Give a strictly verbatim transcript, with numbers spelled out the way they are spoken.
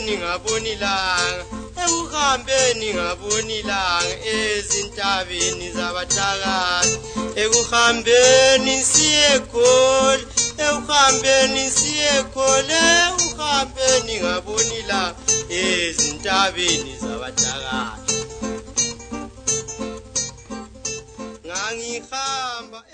ekuhambeni ngaboni ilanga ekuhambeni ngaboni ilanga ezintabeni zabathakazi ekuhambeni siyekhole ekuhambeni siyekhole ekuhambeni ngaboni ilanga ezintabeni zabathakazi ngangihamba